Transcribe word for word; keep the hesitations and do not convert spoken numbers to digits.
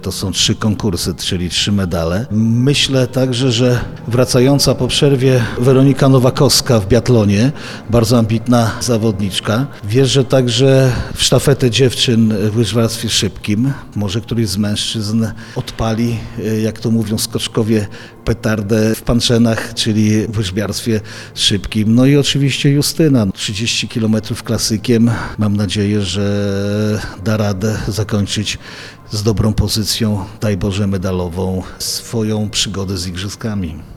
To są trzy konkursy, czyli trzy medale. Myślę także, że wracająca po przerwie Weronika Nowakowska w biatlonie, bardzo ambitna zawodniczka. Wierzę także w sztafetę dziewczyn w łyżwiarstwie szybkim. Może któryś z mężczyzn odpali, jak to mówią skoczkowie, petardę w Panczenach, czyli w łyżwiarstwie szybkim. No i oczywiście Justyna, trzydzieści kilometrów klasykiem. Mam nadzieję, że da radę zakończyć z dobrą pozycją, daj Boże medalową, swoją przygodę z igrzyskami.